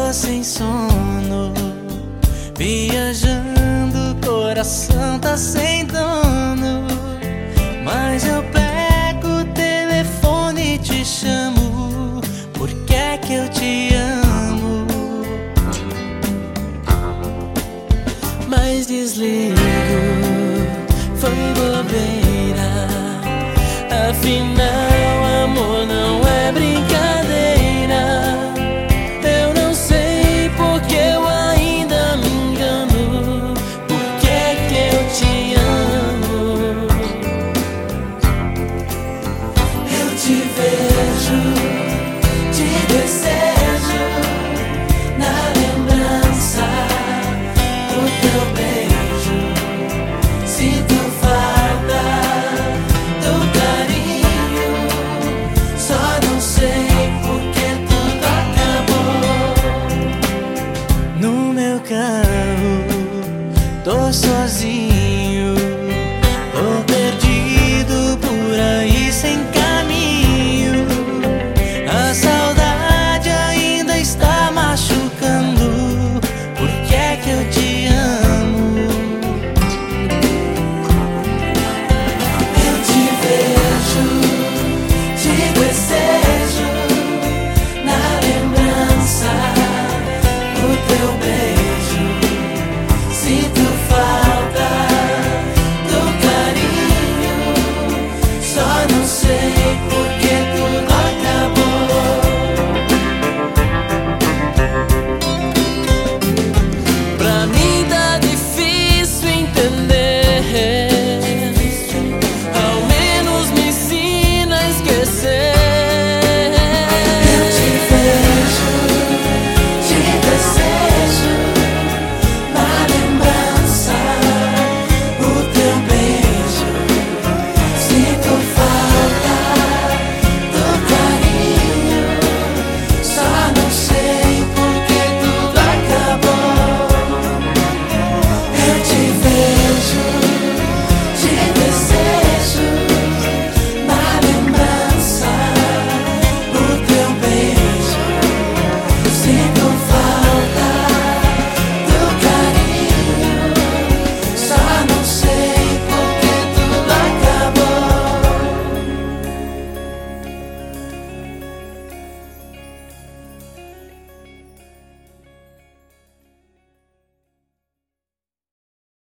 tô sem sono, viajando, coração tá sem dono. Mas eu pego o telefone e te chamo, porque é que eu te amo. Mas desligo, foi bobeira. Afinal, amor não é brincadeira. Eu não sei porque eu ainda me engano, porque é que eu te amo. Eu te vejo, te desejo na lembrança do teu beijo. Sinto falta do carinho, só não sei porque tudo acabou. No meu carro, tô sozinho,